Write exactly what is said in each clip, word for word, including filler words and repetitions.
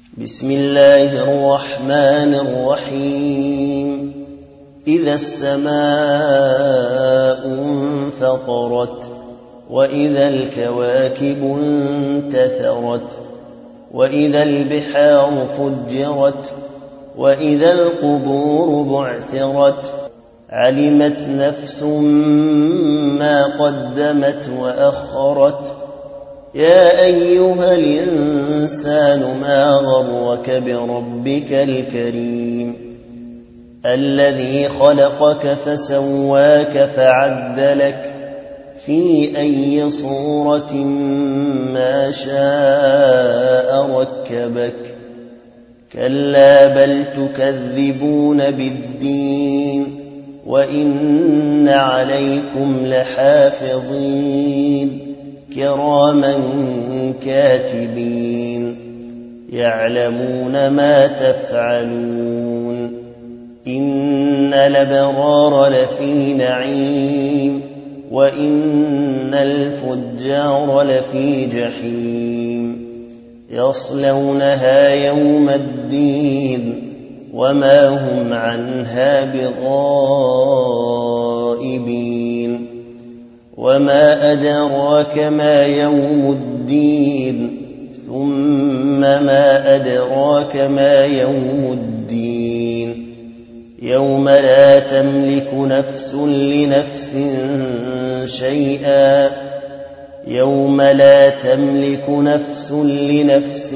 بسم الله الرحمن الرحيم إذا السماء انفطرت وإذا الكواكب انتثرت وإذا البحار فجرت وإذا القبور بعثرت علمت نفس ما قدمت وأخرت يا أيها الإنسان ما غرك بربك الكريم الذي خلقك فسواك فعدلك في أي صورة ما شاء ركبك كلا بل تكذبون بالدين وإن عليكم لحافظين كراما كاتبين يعلمون ما تفعلون إن الأبرار لفي نعيم وإن الفجار لفي جحيم يصلونها يوم الدين وما هم عنها بغائبين وما أدراك ما يوم الدين ثم ما أدراك ما يوم الدين يوم لا تملك نفس لنفس شيئا يوم لا تملك نفس لنفس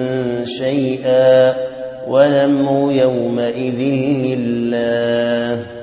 شيئا والأمر يومئذ لله